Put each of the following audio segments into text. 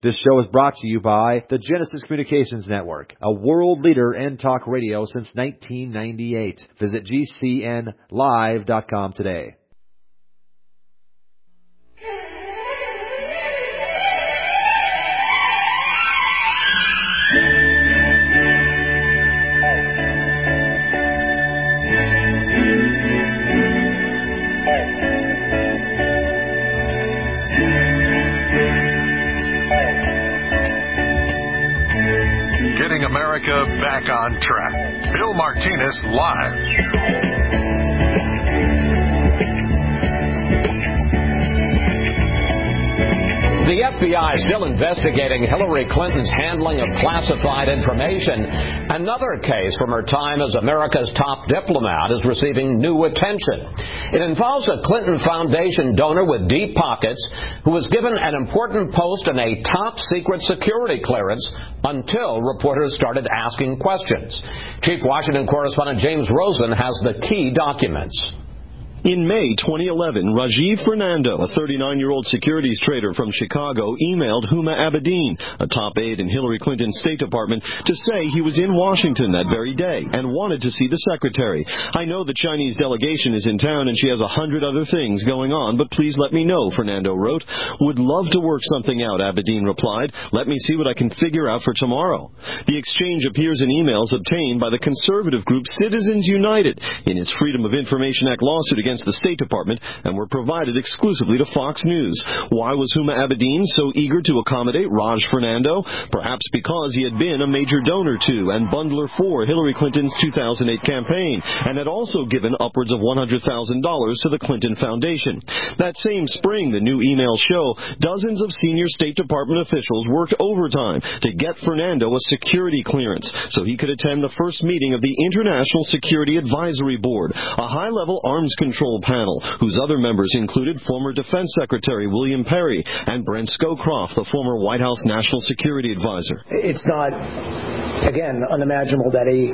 This show is brought to you by the Genesis Communications Network, a world leader in talk radio since 1998. Visit GCNlive.com today. Getting America back on track. Bill Martinez live. The FBI is still investigating Hillary Clinton's handling of classified information. Another case from her time as America's top diplomat is receiving new attention. It involves a Clinton Foundation donor with deep pockets who was given an important post in a top-secret security clearance until reporters started asking questions. Chief Washington correspondent James Rosen has the key documents. In May 2011, Rajiv Fernando, a 39-year-old securities trader from Chicago, emailed Huma Abedin, a top aide in Hillary Clinton's State Department, to say he was in Washington that very day and wanted to see the secretary. I know the Chinese delegation is in town and she has 100 other things going on, but please let me know, Fernando wrote. Would love to work something out, Abedin replied. Let me see what I can figure out for tomorrow. The exchange appears in emails obtained by the conservative group Citizens United in its Freedom of Information Act lawsuit against the State Department and were provided exclusively to Fox News. Why was Huma Abedin so eager to accommodate Raj Fernando? Perhaps because he had been a major donor to and bundler for Hillary Clinton's 2008 campaign and had also given upwards of $100,000 to the Clinton Foundation. That same spring, the new emails show, dozens of senior State Department officials worked overtime to get Fernando a security clearance so he could attend the first meeting of the International Security Advisory Board, a high-level arms control panel whose other members included former Defense Secretary William Perry and Brent Scowcroft, the former White House National Security Advisor. It's not, again, unimaginable that a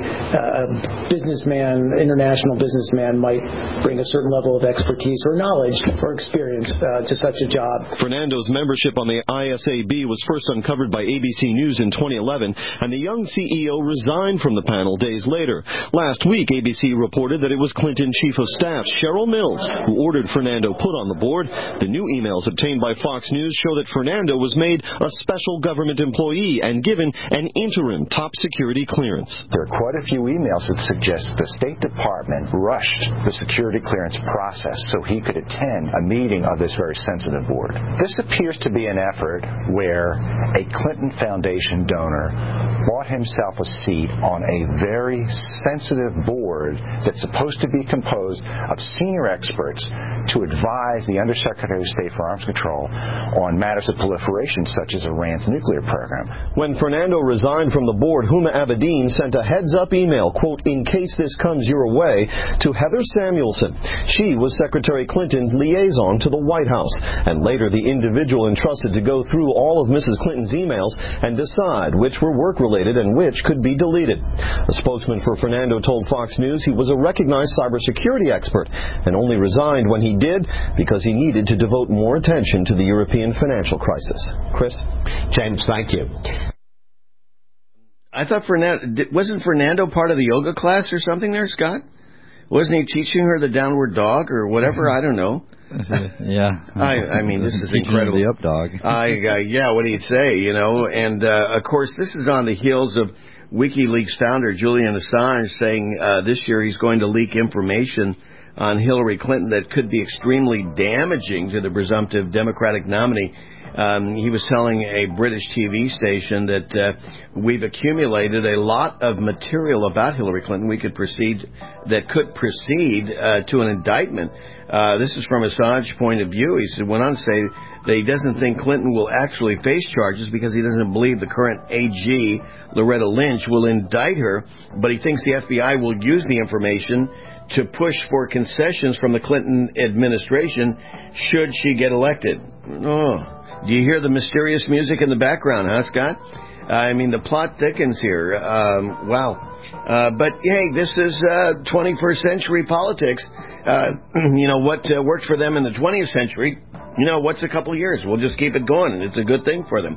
businessman, international businessman, might bring a certain level of expertise or knowledge or experience to such a job. Fernando's membership on the ISAB was first uncovered by ABC News in 2011, and the young CEO resigned from the panel days later. Last week, ABC reported that it was Clinton Chief of Staff Cheryl Mills who ordered Fernando put on the board. The new emails obtained by Fox News show that Fernando was made a special government employee and given an interim top security clearance. There are quite a few emails that suggest the State Department rushed the security clearance process so he could attend a meeting of this very sensitive board. This appears to be an effort where a Clinton Foundation donor bought himself a seat on a very sensitive board that's supposed to be composed of senior experts to advise the Undersecretary of State for Arms Control on matters of proliferation such as Iran's nuclear program. When Fernando resigned from the board, Huma Abedin sent a heads-up email, quote, in case this comes your way, to Heather Samuelson. She was Secretary Clinton's liaison to the White House, and later the individual entrusted to go through all of Mrs. Clinton's emails and decide which were work-related and which could be deleted. A spokesman for Fernando told Fox News he was a recognized cybersecurity expert and only resigned when he did because he needed to devote more attention to the European financial crisis. Chris? James, thank you. I thought wasn't Fernando part of the yoga class or something there, Scott? Wasn't he teaching her the downward dog or whatever? I don't know. Yeah. I mean, this is incredible. The up dog. Yeah, what do you say, you know? And, of course, this is on the heels of WikiLeaks founder Julian Assange saying this year he's going to leak information on Hillary Clinton that could be extremely damaging to the presumptive Democratic nominee. He was telling a British TV station that we've accumulated a lot of material about Hillary Clinton that could proceed to an indictment. This is from Assange's point of view. He went on to say that he doesn't think Clinton will actually face charges because he doesn't believe the current AG, Loretta Lynch, will indict her, but he thinks the FBI will use the information to push for concessions from the Clinton administration should she get elected. Oh. Do you hear the mysterious music in the background, huh, Scott? I mean, the plot thickens here. Wow. But, hey, this is 21st century politics. You know, what worked for them in the 20th century what's a couple of years? We'll just keep it going, and it's a good thing for them.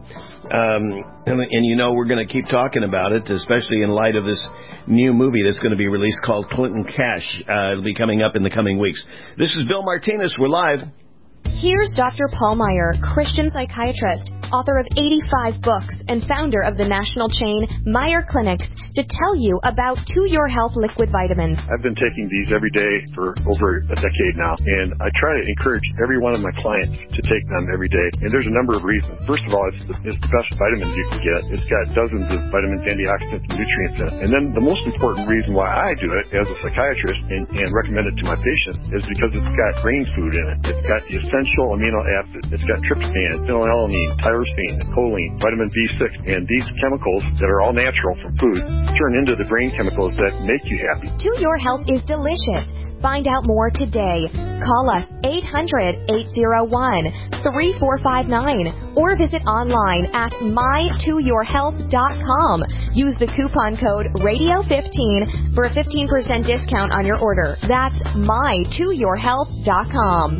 We're going to keep talking about it, especially in light of this new movie that's going to be released called Clinton Cash. It'll be coming up in the coming weeks. This is Bill Martinez. We're live. Here's Dr. Paul Meyer, Christian psychiatrist, author of 85 books, and founder of the national chain Meyer Clinics, to tell you about To Your Health liquid vitamins. I've been taking these every day for over a decade now, and I try to encourage every one of my clients to take them every day. And there's a number of reasons. First of all, it's the best vitamins you can get. It's got dozens of vitamins, antioxidants, and nutrients in it. And then the most important reason why I do it as a psychiatrist and recommend it to my patients is because it's got brain food in it. It's got the essential amino acids. It's got tryptophan, phenylalanine, tyrosine, choline, vitamin B6, and these chemicals that are all natural from food turn into the brain chemicals that make you happy. To Your Health is delicious. Find out more today. Call us 800-801-3459 or visit online at mytoyourhealth.com. Use the coupon code RADIO15 for a 15% discount on your order. That's mytoyourhealth.com.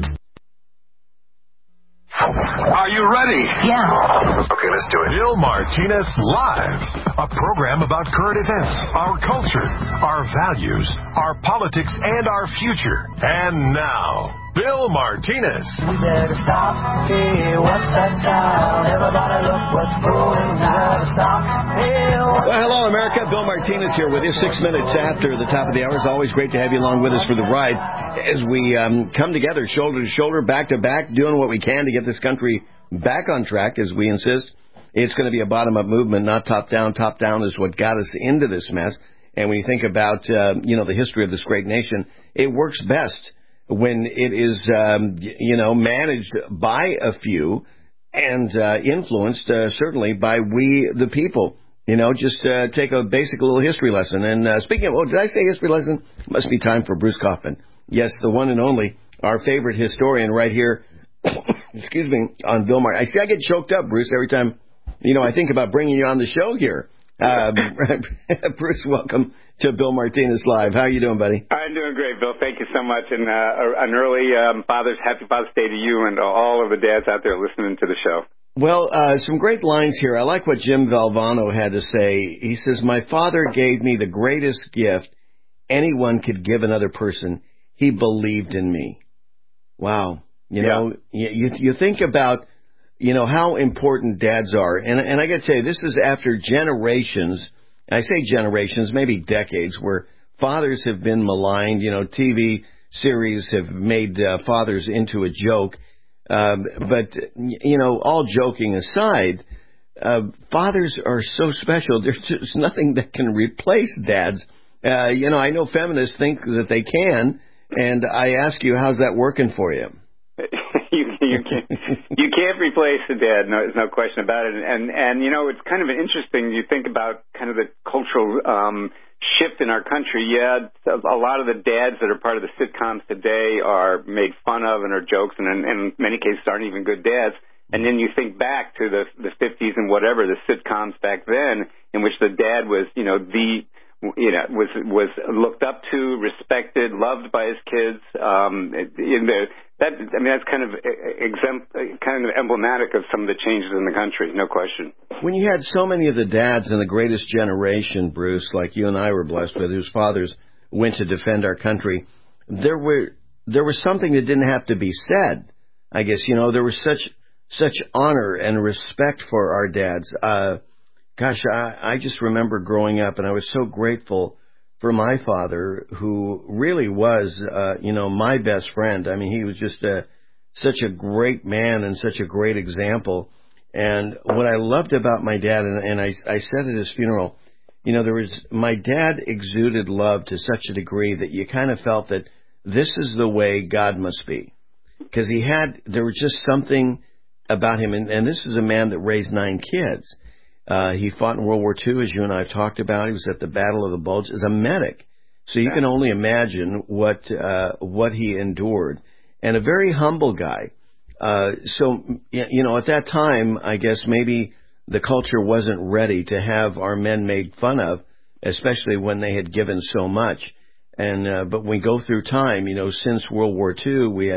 Are you ready? Yeah. Okay, let's do it. Bill Martinez Live, a program about current events, our culture, our values, our politics, and our future. And now, Bill Martinez. We better stop. Hey, what's that sound? Everybody look what's going. We better stop. Hey, well, hello, America. Bill Martinez here with you 6 minutes after the top of the hour. It's always great to have you along with us for the ride as we come together shoulder to shoulder, back to back, doing what we can to get this country back on track, as we insist. It's going to be a bottom-up movement, not top-down. Top-down is what got us into this mess. And when you think about, the history of this great nation, it works best when it is, managed by a few and influenced, certainly, by we, the people. Just take a basic little history lesson. And speaking of, did I say history lesson? Must be time for Bruce Kaufman. Yes, the one and only, our favorite historian right here, excuse me, on Bill Maher. I get choked up, Bruce, every time, I think about bringing you on the show here. Bruce, welcome to Bill Martinez Live. How are you doing, buddy? I'm doing great, Bill. Thank you so much. And an early happy Father's Day to you and all of the dads out there listening to the show. Well, some great lines here. I like what Jim Valvano had to say. He says, "My father gave me the greatest gift anyone could give another person. He believed in me." Wow. You think about, how important dads are. And I got to tell you, this is after generations, I say generations, maybe decades, where fathers have been maligned. TV series have made fathers into a joke. But all joking aside, fathers are so special. There's just nothing that can replace dads. I know feminists think that they can, and I ask you, how's that working for you? You can't replace the dad. No, there's no question about it. And it's kind of interesting. You think about kind of the cultural shift in our country. Yeah, a lot of the dads that are part of the sitcoms today are made fun of and are jokes, and in many cases aren't even good dads. And then you think back to the 50s and whatever, the sitcoms back then, in which the dad was, was looked up to, respected, loved by his kids. That's kind of emblematic of some of the changes in the country, no question. When you had so many of the dads in the greatest generation, Bruce, like you and I were blessed with, whose fathers went to defend our country, there was something that didn't have to be said. I guess, there was such honor and respect for our dads. I just remember growing up, and I was so grateful for my father, who really was, my best friend. I mean, he was just such a great man and such a great example. And what I loved about my dad, and I said at his funeral, my dad exuded love to such a degree that you kind of felt that this is the way God must be. Because there was just something about him, and this is a man that raised 9 kids. He fought in World War II, as you and I have talked about. He was at the Battle of the Bulge as a medic. So you can only imagine what he endured. And a very humble guy. So at that time, I guess maybe the culture wasn't ready to have our men made fun of, especially when they had given so much. And but when we go through time, since World War II, we had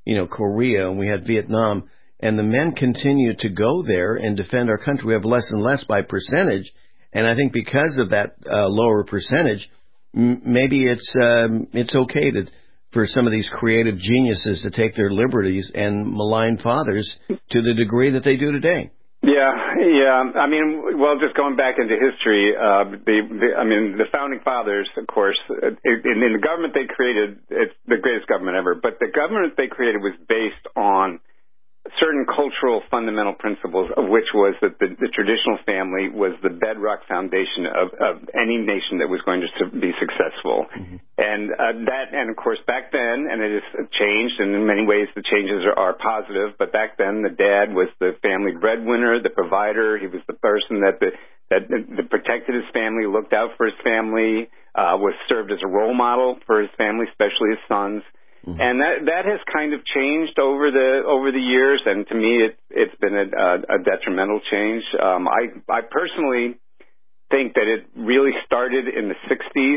Korea, and we had Vietnam, and the men continue to go there and defend our country. We have less and less by percentage, and I think because of that lower percentage, maybe it's okay for some of these creative geniuses to take their liberties and malign fathers to the degree that they do today. Yeah. I mean, well, just going back into history, the founding fathers, of course, in the government they created, it's the greatest government ever, but the government they created was based on certain cultural fundamental principles, of which was that the traditional family was the bedrock foundation of any nation that was going to be successful. Mm-hmm. And of course back then, and it has changed, and in many ways the changes are positive, but back then the dad was the family breadwinner, the provider. He was the person that protected his family, looked out for his family, was served as a role model for his family, especially his sons. Mm-hmm. And that has kind of changed over the years, and to me it's been a detrimental change. I personally think that it really started in the 60s.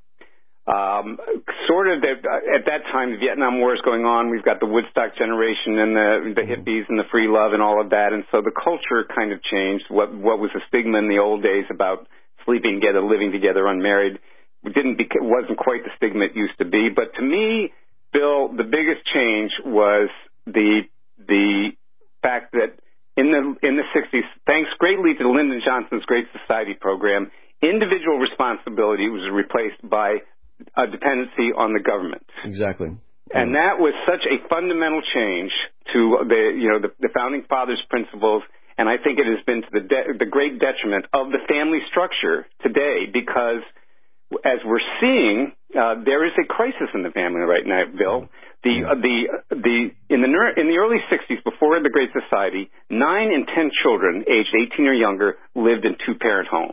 At that time, the Vietnam War is going on. We've got the Woodstock generation and the hippies and the free love and all of that, and so the culture kind of changed. What was a stigma in the old days about sleeping together, living together, unmarried, wasn't quite the stigma it used to be. But to me, Bill, the biggest change was the fact that in the 60s, thanks greatly to Lyndon Johnson's Great Society program, individual responsibility was replaced by a dependency on the government. Exactly. And that was such a fundamental change to the founding fathers' principles, and I think it has been to the great detriment of the family structure today, because as we're seeing, there is a crisis in the family right now, Bill. In the early 60s, before the Great Society, 9 in 10 children aged 18 or younger lived in two-parent homes.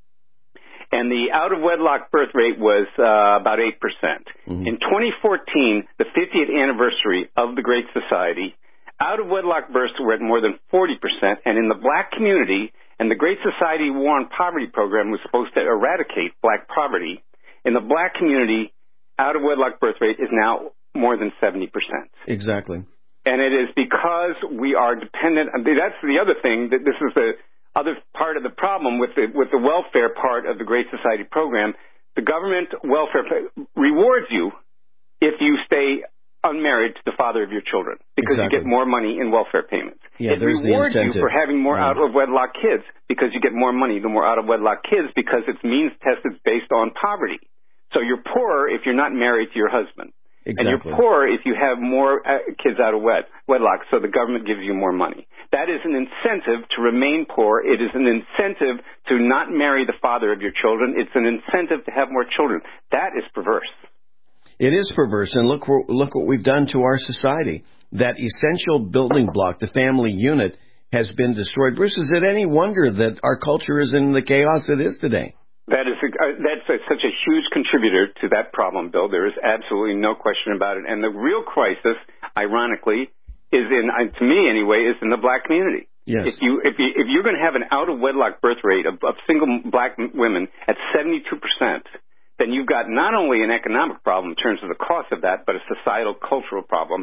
And the out-of-wedlock birth rate was about 8%. Mm-hmm. In 2014, the 50th anniversary of the Great Society, out-of-wedlock births were at more than 40%, and in the black community, and the Great Society War on Poverty program was supposed to eradicate black poverty. In the black community, out-of-wedlock birth rate is now more than 70%. Exactly. And it is because we are dependent. That's the other thing. That this is the other part of the problem with the welfare part of the Great Society program. The government welfare rewards you if you stay unmarried to the father of your children, because you get more money in welfare payments. Yeah, it rewards you for having more out-of-wedlock kids, because you get more money the more out-of-wedlock kids, because it's means tested based on poverty. So you're poorer if you're not married to your husband. Exactly. And you're poorer if you have more kids out of wedlock, so the government gives you more money. That is an incentive to remain poor. It is an incentive to not marry the father of your children. It's an incentive to have more children. That is perverse. It is perverse, and look what we've done to our society. That essential building block, the family unit, has been destroyed. Bruce, is it any wonder that our culture is in the chaos it is today? That's such a huge contributor to that problem, Bill. There is absolutely no question about it. And the real crisis, ironically, is to me anyway, is in the black community. Yes. If you're going to have an out-of-wedlock birth rate of single black women at 72%, then you've got not only an economic problem in terms of the cost of that, but a societal, cultural problem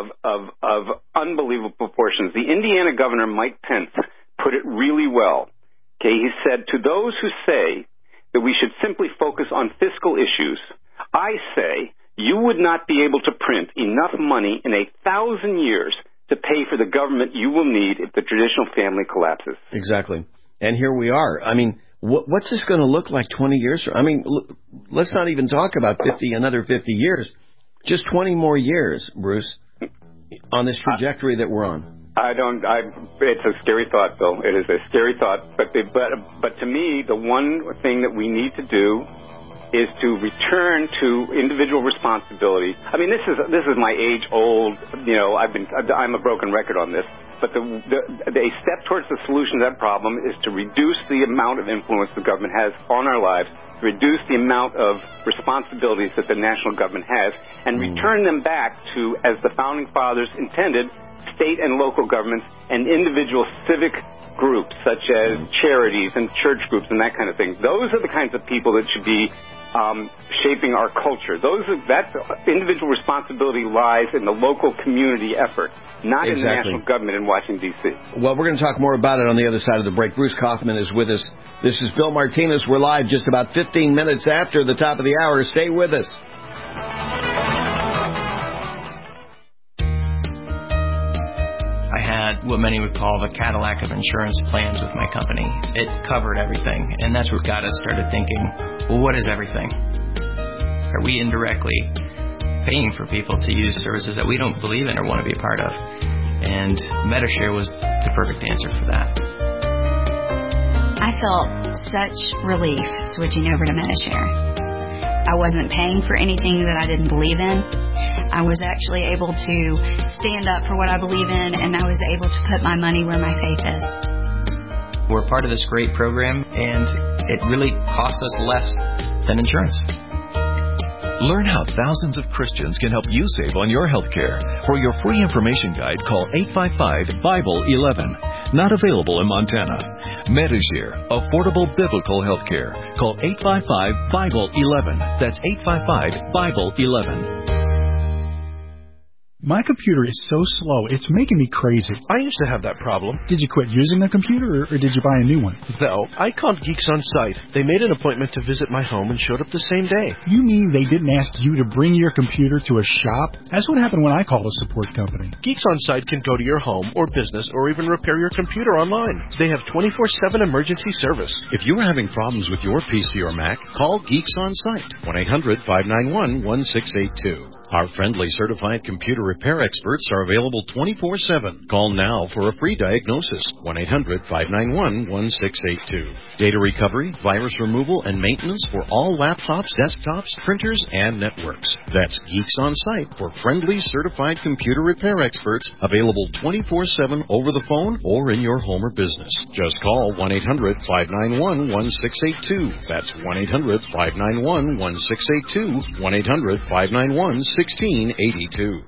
of unbelievable proportions. The Indiana governor, Mike Pence, put it really well. Okay, he said, to those who say that we should simply focus on fiscal issues, I say you would not be able to print enough money in 1,000 years to pay for the government you will need if the traditional family collapses. Exactly. And here we are. I mean, what's this going to look like 20 years from? I mean, let's not even talk about another 50 years. Just 20 more years, Bruce, on this trajectory that we're on. It's a scary thought, Bill. It is a scary thought. But to me, the one thing that we need to do is to return to individual responsibility. I mean, this is my age-old. I'm a broken record on this. But a step towards the solution to that problem is to reduce the amount of influence the government has on our lives, reduce the amount of responsibilities that the national government has, and return them back to, as the founding fathers intended, state and local governments, and individual civic groups such as charities and church groups and that kind of thing. Those are the kinds of people that should be shaping our culture. That individual responsibility lies in the local community effort, not in the national government in Washington, D.C. Well, we're going to talk more about it on the other side of the break. Bruce Kaufman is with us. This is Bill Martinez. We're live just about 15 minutes after the top of the hour. Stay with us. I had what many would call the Cadillac of insurance plans with my company. It covered everything, and that's what got us started thinking, well, what is everything? Are we indirectly paying for people to use services that we don't believe in or want to be a part of? And Medi-Share was the perfect answer for that. I felt such relief switching over to Medi-Share. I wasn't paying for anything that I didn't believe in. I was actually able to stand up for what I believe in, and I was able to put my money where my faith is. We're part of this great program, and it really costs us less than insurance. Learn how thousands of Christians can help you save on your health care. For your free information guide, call 855-BIBLE-11. Not available in Montana. Medi-Share, affordable biblical health care. Call 855-BIBLE-11. That's 855-BIBLE-11. My computer is so slow, it's making me crazy. I used to have that problem. Did you quit using the computer, or did you buy a new one? No, I called Geeks On Site. They made an appointment to visit my home and showed up the same day. You mean they didn't ask you to bring your computer to a shop? That's what happened when I called a support company. Geeks On Site can go to your home or business or even repair your computer online. They have 24/7 emergency service. If you are having problems with your PC or Mac, call Geeks On Site, 1-800-591-1682. Our friendly certified computer repair experts are available 24/7. Call now for a free diagnosis, 1-800-591-1682. Data recovery, virus removal, and maintenance for all laptops, desktops, printers, and networks. That's Geeks On Site for friendly certified computer repair experts, available 24/7 over the phone or in your home or business. Just call 1-800-591-1682. That's 1-800-591-1682, 1-800-591-1682.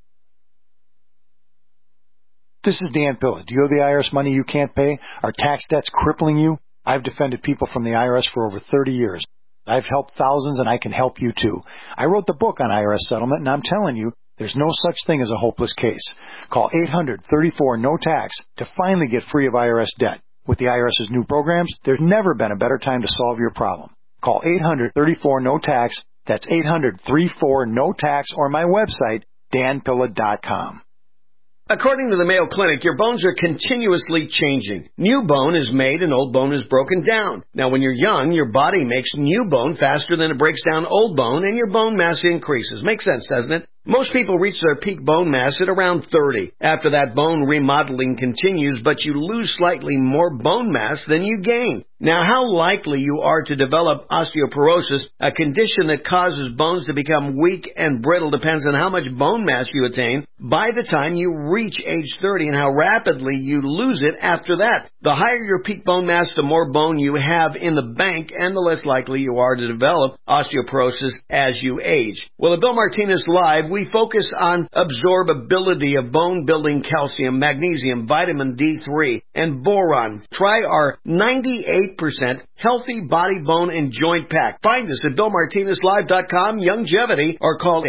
This is Dan Pilla. Do you owe the IRS money you can't pay? Are tax debts crippling you? I've defended people from the IRS for over 30 years. I've helped thousands, and I can help you too. I wrote the book on IRS settlement, and I'm telling you, there's no such thing as a hopeless case. Call 800-34-NO-TAX to finally get free of IRS debt. With the IRS's new programs, there's never been a better time to solve your problem. Call 800-34-NO-TAX. That's 800-34-NO-TAX, or my website, danpilla.com. According to the Mayo Clinic, your bones are continuously changing. New bone is made and old bone is broken down. Now, when you're young, your body makes new bone faster than it breaks down old bone, and your bone mass increases. Makes sense, doesn't it? Most people reach their peak bone mass at around 30. After that, bone remodeling continues, but you lose slightly more bone mass than you gain. Now, how likely you are to develop osteoporosis, a condition that causes bones to become weak and brittle, depends on how much bone mass you attain by the time you reach age 30 and how rapidly you lose it after that. The higher your peak bone mass, the more bone you have in the bank, and the less likely you are to develop osteoporosis as you age. Well, at Bill Martinez Live, we focus on absorbability of bone-building calcium, magnesium, vitamin D3, and boron. Try our 98% healthy body, bone, and joint pack. Find us at BillMartinezLive.com, Longevity, or call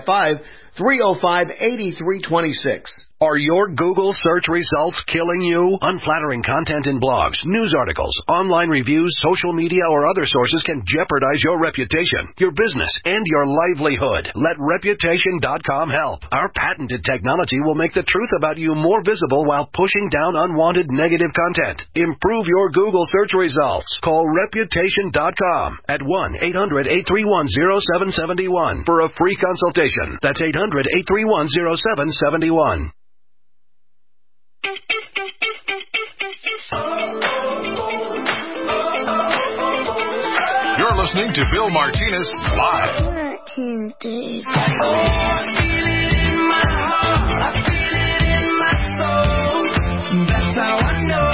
855-305-8326. Are your Google search results killing you? Unflattering content in blogs, news articles, online reviews, social media, or other sources can jeopardize your reputation, your business, and your livelihood. Let Reputation.com help. Our patented technology will make the truth about you more visible while pushing down unwanted negative content. Improve your Google search results. Call Reputation.com at 1-800-831-0771 for a free consultation. That's 800-831-0771. You're listening to Bill Martinez Live. 1, 2, 3, 4. That's how I know.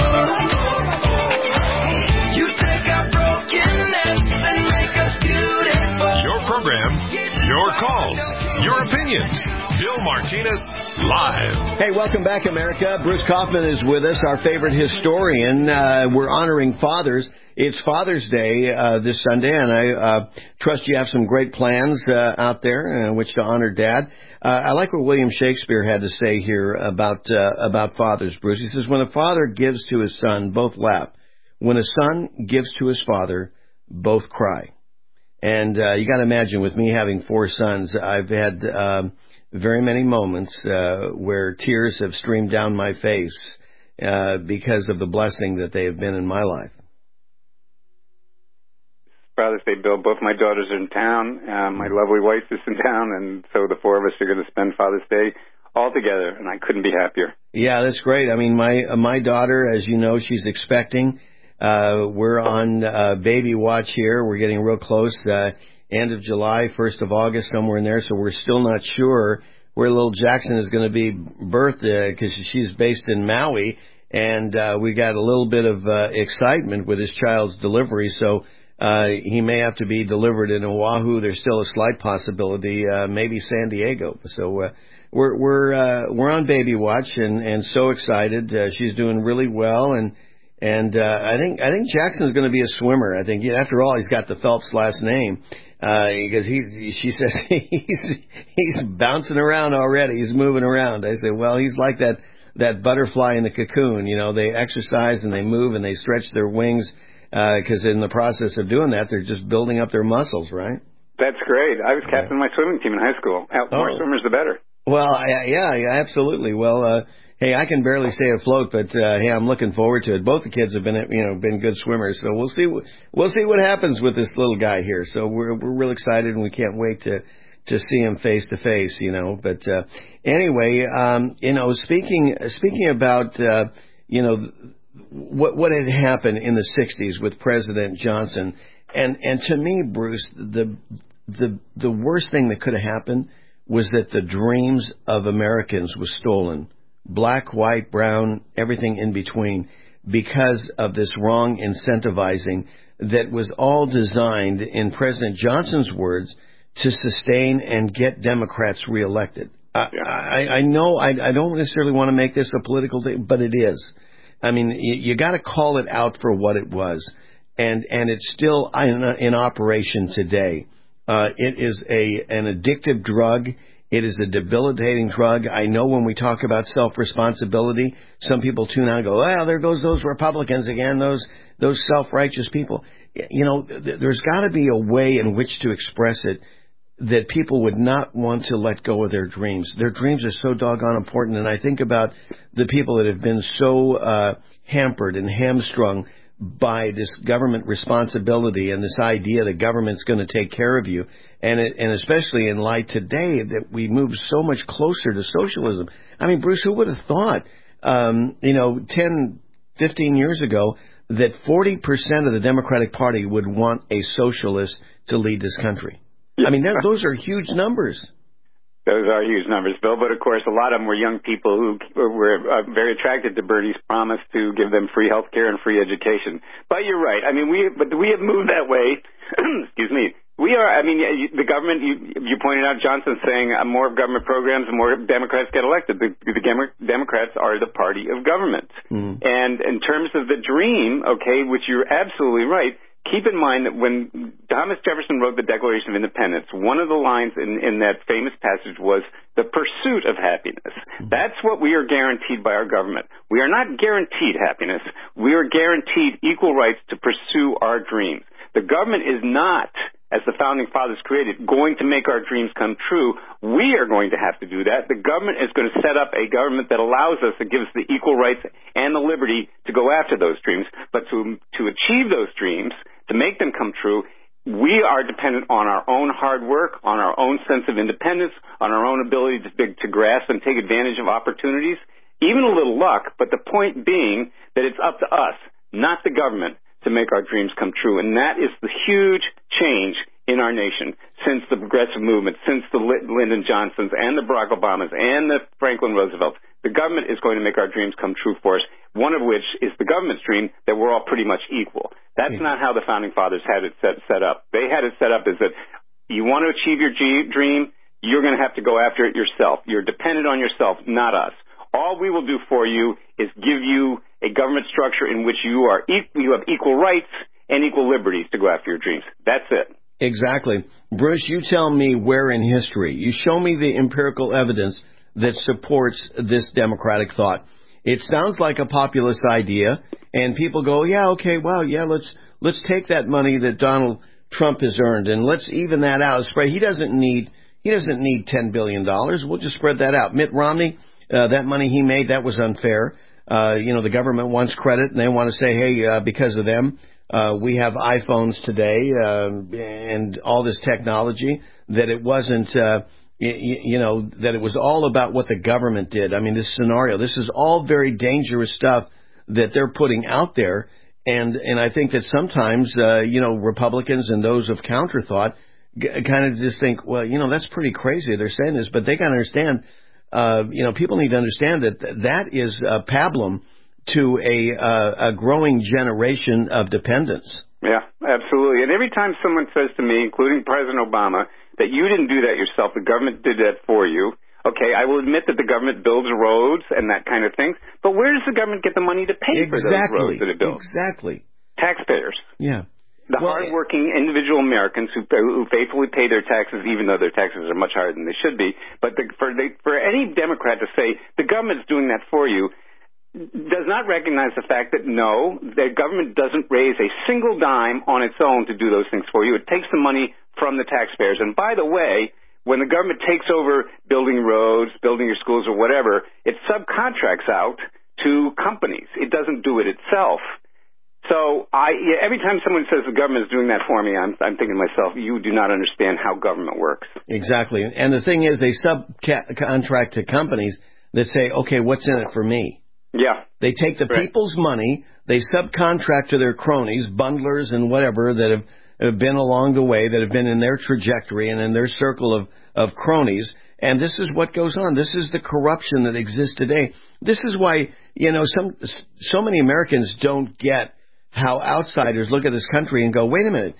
You take our brokenness and make us beautiful. Your program, your calls, your opinions. Bill Martinez Live. Hey, welcome back, America. Bruce Kaufman is with us, our favorite historian. We're honoring fathers. It's Father's Day this Sunday, and I trust you have some great plans out there in which to honor Dad. I like what William Shakespeare had to say here about fathers, Bruce. He says, when a father gives to his son, both laugh. When a son gives to his father, both cry. And you got to imagine, with me having 4 sons, I've had very many moments where tears have streamed down my face because of the blessing that they have been in my life. Father's Day, Bill. Both my daughters are in town. My lovely wife is in town, and so the 4 of us are going to spend Father's Day all together, and I couldn't be happier. Yeah, that's great. I mean, my daughter, as you know, she's expecting. We're on baby watch here. We're getting real close. End of July, 1st of August, somewhere in there. So we're still not sure where little Jackson is going to be birthed because she's based in Maui, and we got a little bit of excitement with his child's delivery. So he may have to be delivered in Oahu. There's still a slight possibility, maybe San Diego. So we're on baby watch and so excited. She's doing really well, and I think Jackson's going to be a swimmer. I think after all, he's got the Phelps last name because she says he's bouncing around already. He's moving around. I say, well, he's like that butterfly in the cocoon. You know, they exercise and they move and they stretch their wings because in the process of doing that, they're just building up their muscles, right? That's great. I was captain of my swimming team in high school. More swimmers, the better. Well, yeah, absolutely. Well, hey, I can barely stay afloat, but hey, I'm looking forward to it. Both the kids have been good swimmers, so we'll see what happens with this little guy here. So we're real excited, and we can't wait to see him face to face. But anyway, speaking about what had happened in the 60s with President Johnson, and to me, Bruce, the worst thing that could have happened was that the dreams of Americans was stolen. Black, white, brown, everything in between, because of this wrong incentivizing that was all designed, in President Johnson's words, to sustain and get Democrats reelected. I know I don't necessarily want to make this a political thing, but it is. I mean, you got to call it out for what it was, and it's still in operation today. It is an addictive drug. It is a debilitating drug. I know when we talk about self-responsibility, some people tune out and go, "Well, there goes those Republicans again, those self-righteous people." There's got to be a way in which to express it that people would not want to let go of their dreams. Their dreams are so doggone important, and I think about the people that have been so hampered and hamstrung by this government responsibility and this idea that government's going to take care of you, and especially in light today that we move so much closer to socialism. I mean, Bruce, who would have thought, 10, 15 years ago, that 40% of the Democratic Party would want a socialist to lead this country? I mean, those are huge numbers. Those are huge numbers, Bill. But, of course, a lot of them were young people who were very attracted to Bernie's promise to give them free health care and free education. But you're right. I mean, we have moved that way. Excuse me. We are, I mean, the government, you pointed out Johnson saying more government programs and more Democrats get elected. The Democrats are the party of government. And in terms of the dream, okay, which you're absolutely right, keep in mind that when Thomas Jefferson wrote the Declaration of Independence, one of the lines in that famous passage was the pursuit of happiness. That's what we are guaranteed by our government. We are not guaranteed happiness. We are guaranteed equal rights to pursue our dreams. The government is not, as the Founding Fathers created, going to make our dreams come true. We are going to have to do that. The government is going to set up a government that allows us, that gives the equal rights and the liberty to go after those dreams. But to achieve those dreams, to make them come true, we are dependent on our own hard work, on our own sense of independence, on our own ability to grasp and take advantage of opportunities, even a little luck, but the point being that it's up to us, not the government, to make our dreams come true. And that is the huge change in our nation since the progressive movement, since the Lyndon Johnsons and the Barack Obamas and the Franklin Roosevelts. The government is going to make our dreams come true for us, one of which is the government's dream that we're all pretty much equal. That's not how the Founding Fathers had it set up. They had it set up as that you want to achieve your dream, you're going to have to go after it yourself. You're dependent on yourself, not us. All we will do for you is give you a government structure in which you have equal rights and equal liberties to go after your dreams. That's it. Exactly. Bruce, you tell me where in history. You show me the empirical evidence that supports this democratic thought. It sounds like a populist idea, and people go, yeah, okay, well, yeah, let's take that money that Donald Trump has earned, and let's even that out. He doesn't need $10 billion. We'll just spread that out. Mitt Romney, that money he made, that was unfair. The government wants credit, and they want to say, hey, because of them, we have iPhones today and all this technology, that it wasn't, that it was all about what the government did. I mean, this scenario, this is all very dangerous stuff that they're putting out there. And I think that sometimes, Republicans and those of counterthought kind of just think, well, that's pretty crazy. They're saying this, but they got to understand, people need to understand that is pablum to a growing generation of dependence. Yeah, absolutely. And every time someone says to me, including President Obama, that you didn't do that yourself, the government did that for you, okay, I will admit that the government builds roads and that kind of thing, but where does the government get the money to pay for those roads that it builds? Exactly. Taxpayers. Yeah. The hardworking individual Americans who faithfully pay their taxes, even though their taxes are much higher than they should be. But for any Democrat to say the government's doing that for you does not recognize the fact that, no, the government doesn't raise a single dime on its own to do those things for you. It takes the money from the taxpayers. And by the way, when the government takes over building roads, building your schools or whatever, it subcontracts out to companies. It doesn't do it itself. So every time someone says the government is doing that for me, I'm thinking to myself, you do not understand how government works. Exactly. And the thing is, they subcontract to companies that say, okay, what's in it for me? Yeah. They take the people's money, they subcontract to their cronies, bundlers and whatever that have been along the way, that have been in their trajectory and in their circle of cronies. And this is what goes on. This is the corruption that exists today. This is why, so many Americans don't get how outsiders look at this country and go, wait a minute,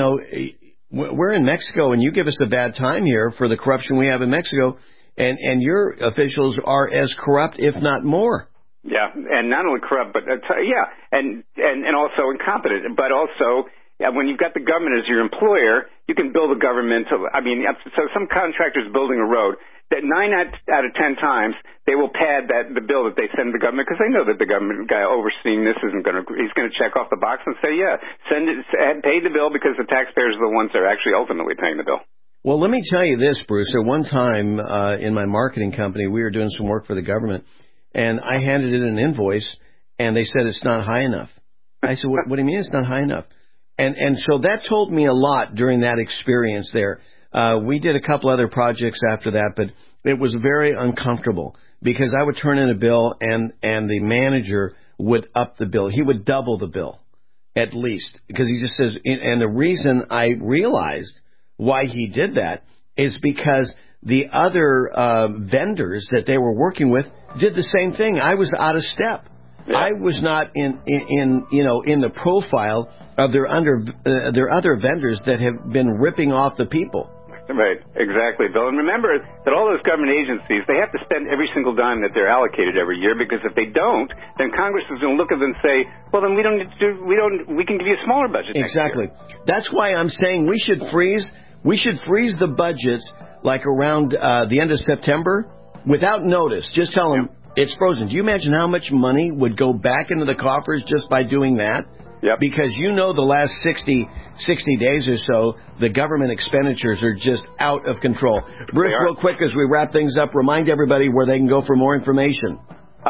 we're in Mexico and you give us a bad time here for the corruption we have in Mexico, and your officials are as corrupt, if not more. Yeah, and not only corrupt, but and also incompetent, but also when you've got the government as your employer, you can build a government. So some contractors building a road, that 9 out of 10 times they will pad the bill that they send the government, because they know that the government guy overseeing this he's going to check off the box and say, pay the bill, because the taxpayers are the ones that are actually ultimately paying the bill. Well, let me tell you this, Bruce. At one time in my marketing company, we were doing some work for the government. And I handed in an invoice, and they said it's not high enough. I said, what do you mean it's not high enough? And so that told me a lot during that experience there. We did a couple other projects after that, but it was very uncomfortable, because I would turn in a bill, and the manager would up the bill. He would double the bill, at least, because he just says, and the reason I realized why he did that is because the other vendors that they were working with did the same thing. I was out of step. Yeah. I was not in the profile of their other vendors that have been ripping off the people. Right, exactly, Bill. And remember that all those government agencies, they have to spend every single dime that they're allocated every year, because if they don't, then Congress is going to look at them and say, well, then we can give you a smaller budget. Exactly. Next year. That's why I'm saying we should freeze the budgets like around the end of September without notice. Just tell them it's frozen. Do you imagine how much money would go back into the coffers just by doing that? Yep. Because the last 60 days or so, the government expenditures are just out of control. Bruce, real quick, as we wrap things up, remind everybody where they can go for more information.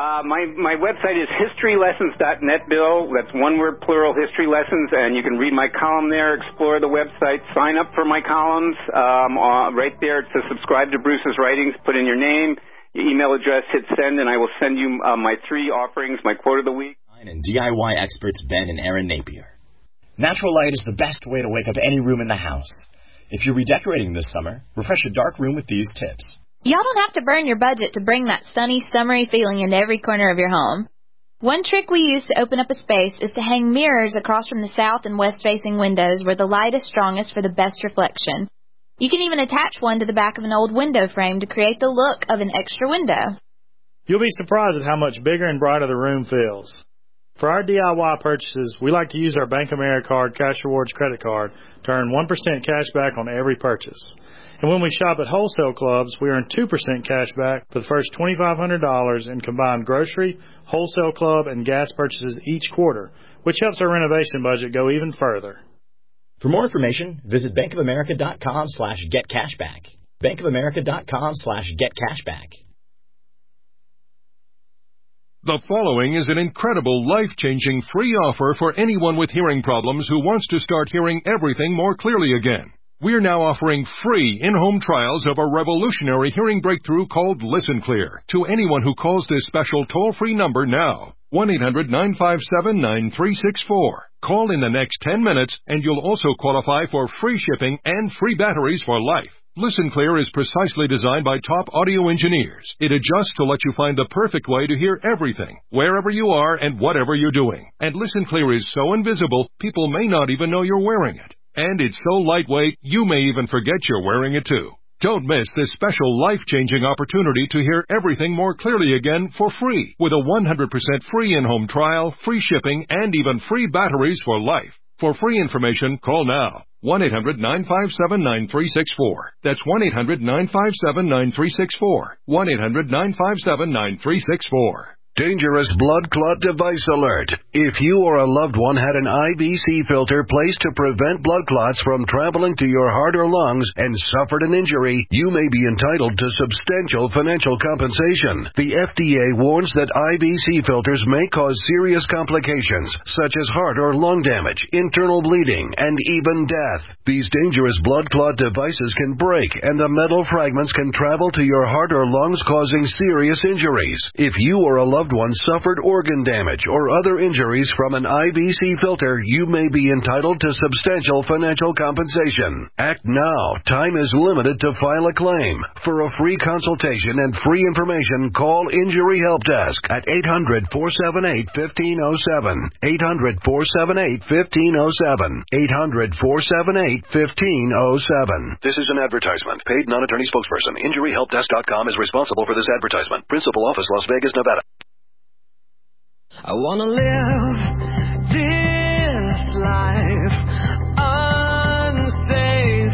My website is historylessons.net, Bill. That's one word, plural, History Lessons, and you can read my column there, explore the website, sign up for my columns. Right there, to subscribe to Bruce's writings, put in your name, your email address, hit send, and I will send you my 3 offerings, my quote of the week. And DIY experts Ben and Aaron Napier. Natural light is the best way to wake up any room in the house. If you're redecorating this summer, refresh a dark room with these tips. Y'all don't have to burn your budget to bring that sunny, summery feeling into every corner of your home. One trick we use to open up a space is to hang mirrors across from the south and west-facing windows where the light is strongest for the best reflection. You can even attach one to the back of an old window frame to create the look of an extra window. You'll be surprised at how much bigger and brighter the room feels. For our DIY purchases, we like to use our Bank of America Card Cash Rewards credit card to earn 1% cash back on every purchase. And when we shop at wholesale clubs, we earn 2% cash back for the first $2,500 in combined grocery, wholesale club, and gas purchases each quarter, which helps our renovation budget go even further. For more information, visit bankofamerica.com/getcashback. bankofamerica.com/getcashback. The following is an incredible, life-changing free offer for anyone with hearing problems who wants to start hearing everything more clearly again. We're now offering free in-home trials of a revolutionary hearing breakthrough called Listen Clear to anyone who calls this special toll-free number now, 1-800-957-9364. Call in the next 10 minutes and you'll also qualify for free shipping and free batteries for life. Listen Clear is precisely designed by top audio engineers. It adjusts to let you find the perfect way to hear everything, wherever you are and whatever you're doing. And Listen Clear is so invisible, people may not even know you're wearing it. And it's so lightweight, you may even forget you're wearing it too. Don't miss this special life-changing opportunity to hear everything more clearly again for free with a 100% free in-home trial, free shipping, and even free batteries for life. For free information, call now. 1-800-957-9364. That's 1-800-957-9364. 1-800-957-9364. Dangerous blood clot device alert. If you or a loved one had an IVC filter placed to prevent blood clots from traveling to your heart or lungs and suffered an injury, you may be entitled to substantial financial compensation. The FDA warns that IVC filters may cause serious complications, such as heart or lung damage, internal bleeding, and even death. These dangerous blood clot devices can break, and the metal fragments can travel to your heart or lungs, causing serious injuries. If you or a loved one suffered organ damage or other injuries from an IVC filter, you may be entitled to substantial financial compensation. Act now. Time is limited to file a claim. For a free consultation and free information, call Injury Help Desk at 800-478-1507. 800-478-1507. 800-478-1507. This is an advertisement. Paid non-attorney spokesperson. InjuryHelpDesk.com is responsible for this advertisement. Principal office, Las Vegas, Nevada. I wanna live this life unsafe,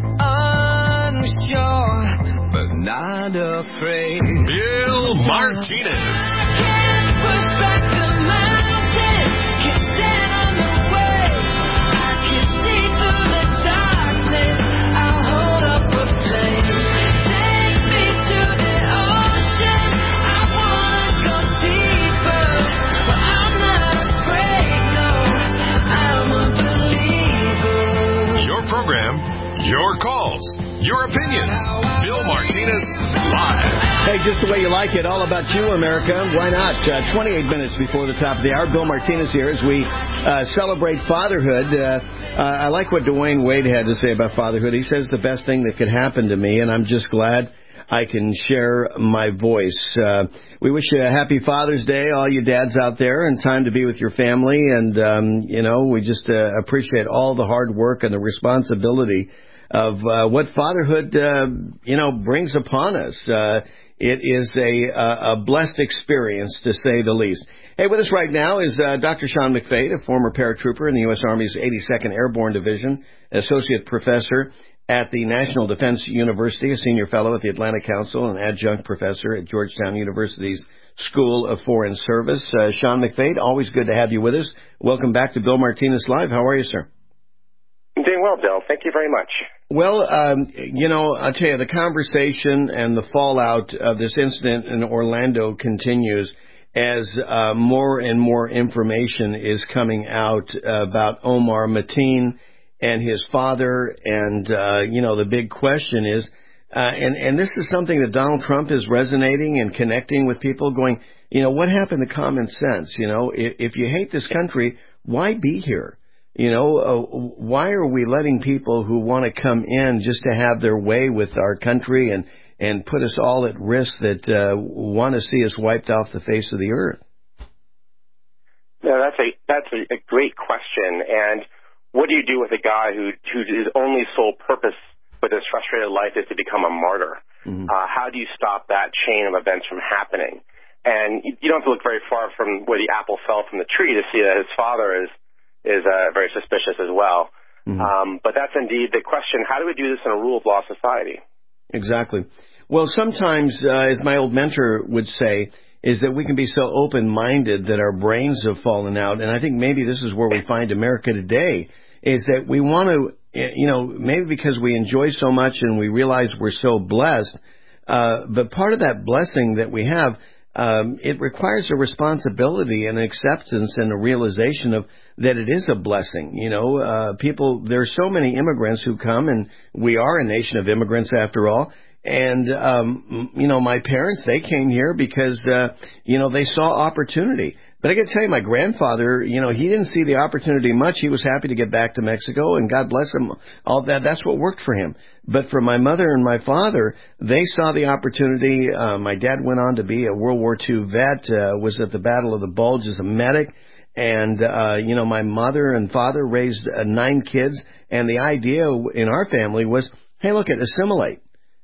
unsure, but not afraid. Bill Martinez. Can't push back the mountain, can't stand on the waves. I can see through the darkness, I'll hold up a flame. Take me to the ocean, I wanna go deeper. Your program, your calls, your opinions. Bill Martinez Live. Hey, just the way you like it. All about you, America. Why not? 28 minutes before the top of the hour. Bill Martinez here as we celebrate fatherhood. I like what Dwayne Wade had to say about fatherhood. He says the best thing that could happen to me, and I'm just glad I can share my voice. We wish you a happy Father's Day, all you dads out there, and time to be with your family. And, we just appreciate all the hard work and the responsibility of what fatherhood, brings upon us. It is a blessed experience, to say the least. Hey, with us right now is Dr. Sean McFate, a former paratrooper in the U.S. Army's 82nd Airborne Division, associate professor at the National Defense University, a senior fellow at the Atlantic Council, and adjunct professor at Georgetown University's School of Foreign Service. Sean McFate, always good to have you with us. Welcome back to Bill Martinez Live. How are you, sir? I'm doing well, Bill. Thank you very much. Well, I'll tell you, the conversation and the fallout of this incident in Orlando continues as more and more information is coming out about Omar Mateen and his father. And, the big question is, and this is something that Donald Trump is resonating and connecting with people, going, what happened to common sense? If you hate this country, why be here? Why are we letting people who want to come in just to have their way with our country and put us all at risk that want to see us wiped off the face of the earth? No, that's a great question. And what do you do with a guy whose only sole purpose but this frustrated life is to become a martyr. How do you stop that chain of events from happening? And you don't have to look very far from where the apple fell from the tree to see that his father is very suspicious as well. But that's indeed the question. How do we do this in a rule of law society? Exactly. Well, sometimes, as my old mentor would say, is that we can be so open-minded that our brains have fallen out. And I think maybe this is where we find America today, is that we want to, maybe because we enjoy so much and we realize we're so blessed, but part of that blessing that we have, it requires a responsibility and acceptance and a realization of that it is a blessing. There are so many immigrants who come, and we are a nation of immigrants after all. And, my parents, they came here because, they saw opportunity. But I got to tell you, my grandfather, he didn't see the opportunity much. He was happy to get back to Mexico, and God bless him, all that. That's what worked for him. But for my mother and my father, they saw the opportunity. My dad went on to be a World War II vet, was at the Battle of the Bulge as a medic. And, my mother and father raised 9 kids. And the idea in our family was, hey, look, assimilate.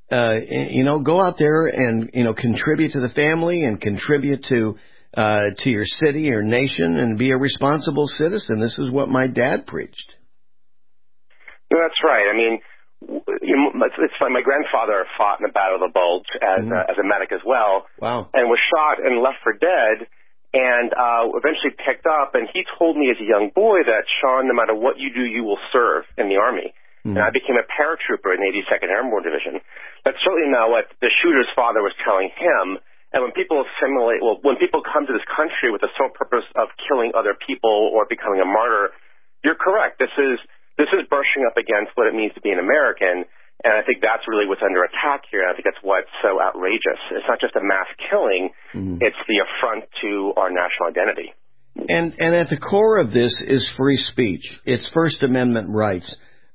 Go out there and, contribute to the family and contribute to your city or nation and be a responsible citizen. This is what my dad preached. No, that's right. I mean, it's funny. My grandfather fought in the Battle of the Bulge as a medic as well. Wow. And was shot and left for dead and eventually picked up. And he told me as a young boy that, Sean, no matter what you do, you will serve in the Army. And I became a paratrooper in the 82nd Airborne Division. That's certainly not what the shooter's father was telling him. And when people when people come to this country with the sole purpose of killing other people or becoming a martyr, you're correct. This is brushing up against what it means to be an American. And I think that's really what's under attack here. I think that's what's so outrageous. It's not just a mass killing. It's the affront to our national identity. And at the core of this is free speech. It's First Amendment rights.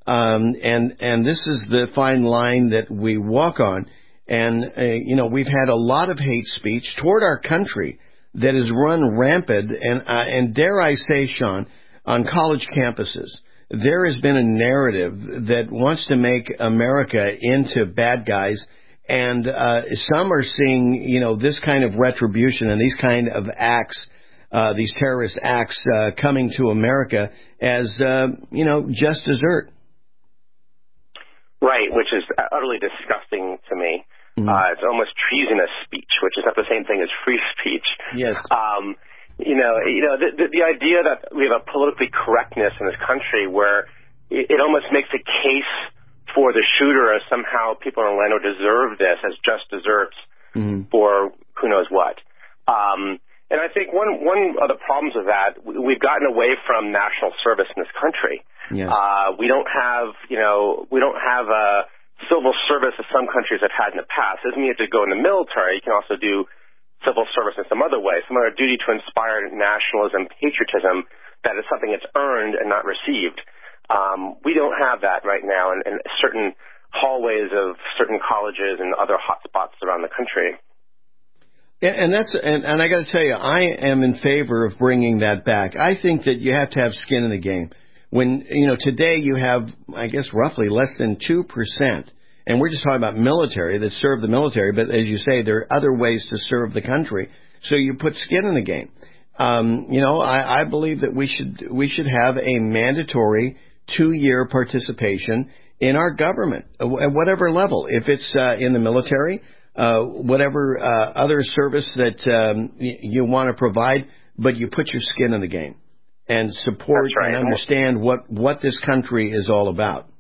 And this is the fine line that we walk on. And, we've had a lot of hate speech toward our country that has run rampant. And dare I say, Sean, on college campuses, there has been a narrative that wants to make America into bad guys. And some are seeing, this kind of retribution and these kind of acts, these terrorist acts coming to America as, just dessert. Right, which is utterly disgusting to me. It's almost treasonous speech, which is not the same thing as free speech. Yes. The idea that we have a politically correctness in this country where it almost makes a case for the shooter as somehow people in Orlando deserve this as just desserts for who knows what. And I think one of the problems of that, we've gotten away from national service in this country. Yes. We don't have a civil service as some countries have had in the past. It doesn't mean you have to go in the military. You can also do civil service in some other way, some other duty to inspire nationalism, patriotism, that is something that's earned and not received. We don't have that right now in certain hallways of certain colleges and other hot spots around the country. Yeah, and I got to tell you, I am in favor of bringing that back. I think that you have to have skin in the game. When, today you have, I guess, roughly less than 2%, and we're just talking about military that serve the military, but as you say, there are other ways to serve the country. So you put skin in the game. I believe that we should have a mandatory 2-year participation in our government at whatever level. If it's in the military, whatever other service that you want to provide, but you put your skin in the game and support and understand what this country is all about.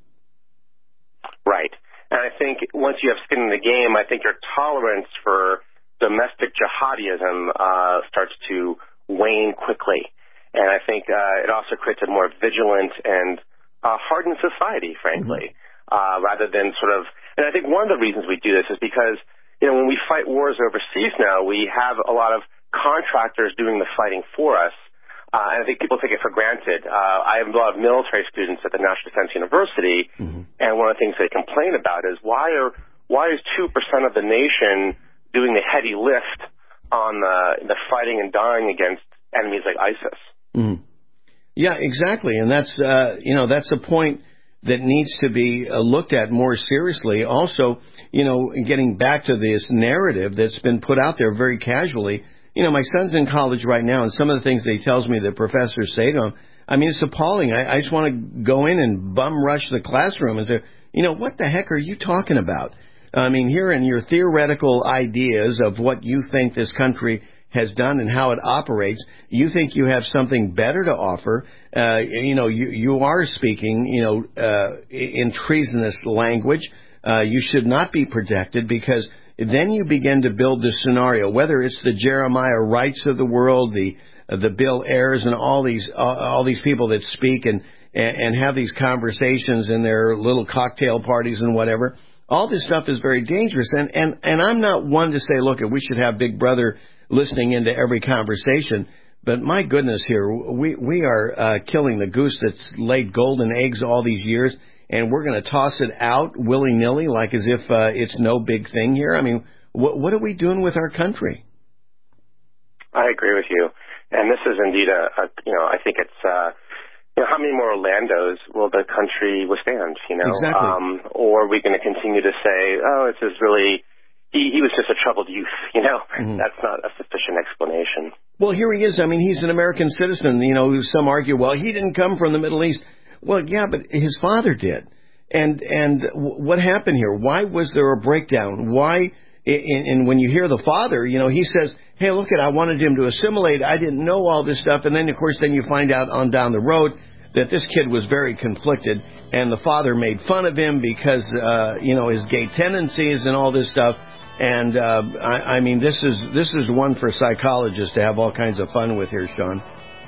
Right. And I think once you have skin in the game, I think your tolerance for domestic jihadism starts to wane quickly. And I think it also creates a more vigilant and hardened society, frankly, rather than sort of... And I think one of the reasons we do this is because, when we fight wars overseas now, we have a lot of contractors doing the fighting for us. And I think people take it for granted. I have a lot of military students at the National Defense University, and one of the things they complain about is why is 2% of the nation doing the heavy lift on the fighting and dying against enemies like ISIS? Yeah, exactly, and that's the point that needs to be looked at more seriously. Also, getting back to this narrative that's been put out there very casually. My son's in college right now, and some of the things that he tells me that professors say to him, I mean, it's appalling. I just want to go in and bum rush the classroom and say, what the heck are you talking about? I mean, here in your theoretical ideas of what you think this country has done and how it operates, you think you have something better to offer. You are speaking, in treasonous language. You should not be protected, because then you begin to build the scenario, whether it's the Jeremiah Wrights of the world, the Bill Ayers, and all these people that speak and have these conversations in their little cocktail parties and whatever. All this stuff is very dangerous, and I'm not one to say, look, we should have Big Brother listening into every conversation, but my goodness, here we are killing the goose that's laid golden eggs all these years, and we're going to toss it out willy-nilly like as if it's no big thing here. I mean, what are we doing with our country? I agree with you, and this is indeed I think it's how many more Orlandos will the country withstand? Exactly. Or are we going to continue to say, oh, it's just really. He was just a troubled youth, Mm-hmm. That's not a sufficient explanation. Well, here he is. I mean, he's an American citizen. Some argue, well, he didn't come from the Middle East. Well, yeah, but his father did. And what happened here? Why was there a breakdown? Why? And when you hear the father, he says, hey, look I wanted him to assimilate. I didn't know all this stuff. And then, of course, you find out on down the road that this kid was very conflicted, and the father made fun of him because, his gay tendencies and all this stuff. And I mean, this is one for psychologists to have all kinds of fun with here, Sean.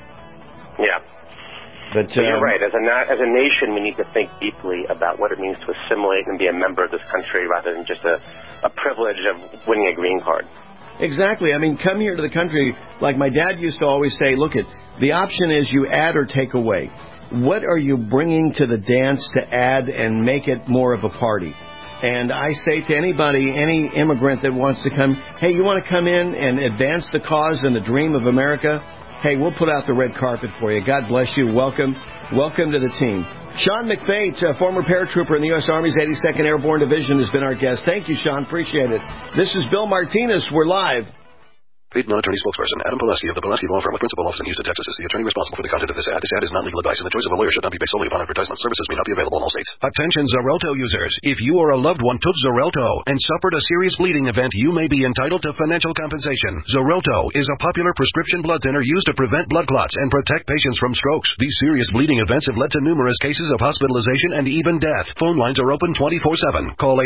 Yeah, but you're right. As a nation, we need to think deeply about what it means to assimilate and be a member of this country, rather than just a privilege of winning a green card. Exactly. I mean, come here to the country. Like my dad used to always say, look, the option is you add or take away. What are you bringing to the dance to add and make it more of a party? And I say to anybody, any immigrant that wants to come, hey, you want to come in and advance the cause and the dream of America? Hey, we'll put out the red carpet for you. God bless you. Welcome to the team. Sean McFate, former paratrooper in the U.S. Army's 82nd Airborne Division, has been our guest. Thank you, Sean. Appreciate it. This is Bill Martinez. We're live. Paid non-attorney spokesperson Adam Pulaski of the Pulaski Law Firm with principal office in Houston, Texas, is the attorney responsible for the content of this ad. This ad is not legal advice, and the choice of a lawyer should not be based solely upon advertisement. Services may not be available in all states. Attention Xarelto users. If you or a loved one took Xarelto and suffered a serious bleeding event, you may be entitled to financial compensation. Xarelto is a popular prescription blood thinner used to prevent blood clots and protect patients from strokes. These serious bleeding events have led to numerous cases of hospitalization and even death. Phone lines are open 24/7. Call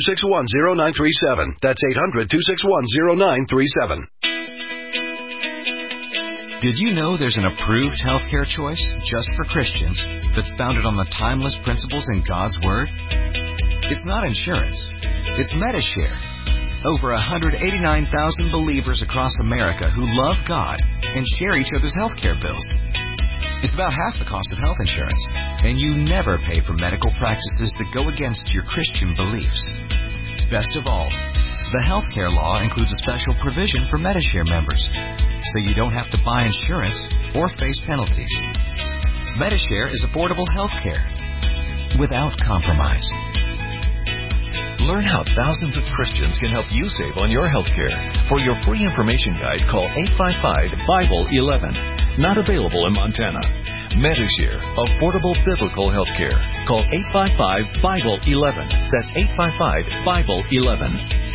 800-261-0937. That's 800-261-0937. Did you know there's an approved healthcare choice just for Christians that's founded on the timeless principles in God's Word? It's not insurance. It's Medishare. Over 189,000 believers across America who love God and share each other's healthcare bills. It's about half the cost of health insurance, and you never pay for medical practices that go against your Christian beliefs. Best of all, the healthcare law includes a special provision for Medishare members, so you don't have to buy insurance or face penalties. Medishare is affordable health care without compromise. Learn how thousands of Christians can help you save on your health care. For your free information guide, call 855-BIBLE-11. Not available in Montana. Medishare, affordable biblical health care. Call 855-BIBLE-11. That's 855-BIBLE-11.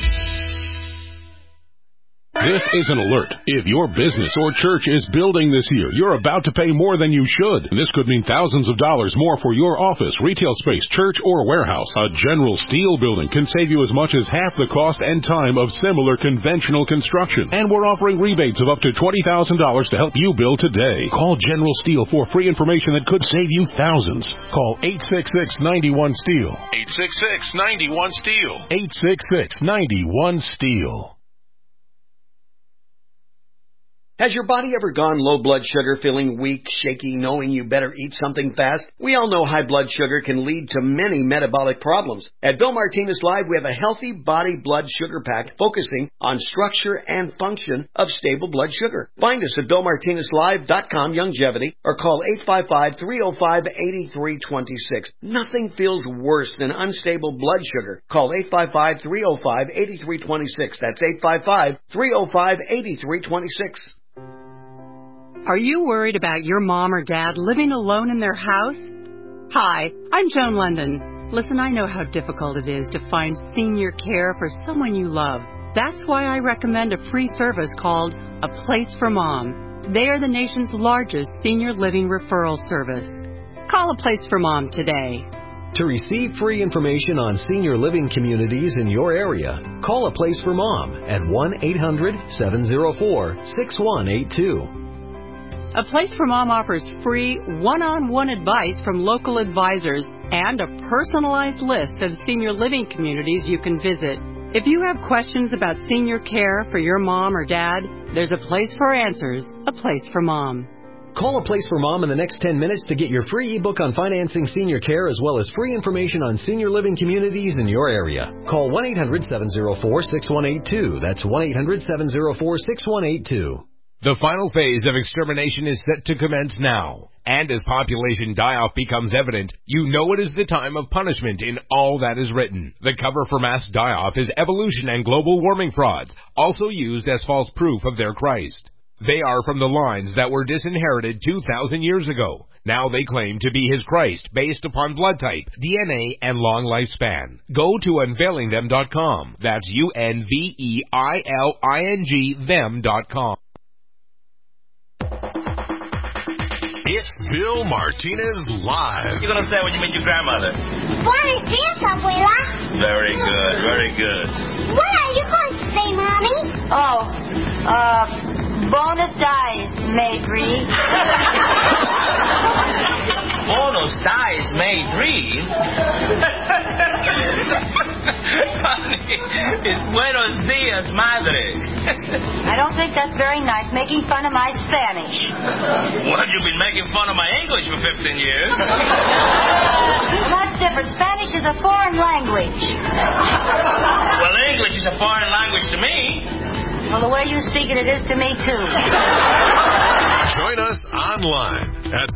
This is an alert. If your business or church is building this year, you're about to pay more than you should. This could mean thousands of dollars more for your office, retail space, church, or warehouse. A General Steel building can save you as much as half the cost and time of similar conventional construction. And we're offering rebates of up to $20,000 to help you build today. Call General Steel for free information that could save you thousands. Call 866-91-STEEL. 866-91-STEEL. 866-91-STEEL. Has your body ever gone low blood sugar, feeling weak, shaky, knowing you better eat something fast? We all know high blood sugar can lead to many metabolic problems. At Bill Martinez Live, we have a healthy body blood sugar pack focusing on structure and function of stable blood sugar. Find us at BillMartinezLive.com Longevity or call 855-305-8326. Nothing feels worse than unstable blood sugar. Call 855-305-8326. That's 855-305-8326. Are you worried about your mom or dad living alone in their house? Hi, I'm Joan London. Listen, I know how difficult it is to find senior care for someone you love. That's why I recommend a free service called A Place for Mom. They are the nation's largest senior living referral service. Call A Place for Mom today. To receive free information on senior living communities in your area, call A Place for Mom at 1-800-704-6182. A Place for Mom offers free one-on-one advice from local advisors and a personalized list of senior living communities you can visit. If you have questions about senior care for your mom or dad, there's a place for answers, A Place for Mom. Call A Place for Mom in the next 10 minutes to get your free ebook on financing senior care as well as free information on senior living communities in your area. Call 1-800-704-6182. That's 1-800-704-6182. The final phase of extermination is set to commence now. And as population die-off becomes evident, you know it is the time of punishment in all that is written. The cover for mass die-off is evolution and global warming frauds, also used as false proof of their Christ. They are from the lines that were disinherited 2,000 years ago. Now they claim to be his Christ based upon blood type, DNA, and long lifespan. Go to unveilingthem.com. That's UNVEILING them.com. It's Bill Martinez Live. You're going to say when you meet your grandmother. Buenos dias, abuela. Very good, very good. What are you going to say, Mommy? Bonus dies, Maydree. Bonus dies, Maydree? Honey, it's buenos dias, madre. I don't think that's very nice, making fun of my Spanish. What, you've been making fun of my English for 15 years? Well, that's different. Spanish is a foreign language. Well, English is a foreign language to me. Well, the way you speak it is to me, too. Join us online at